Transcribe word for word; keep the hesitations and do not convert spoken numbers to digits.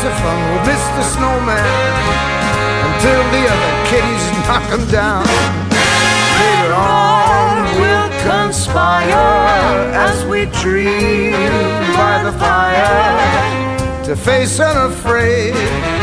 of fun with Mister Snowman until the other kitties knock him down. Later on we'll conspire as we dream by the fire to face unafraid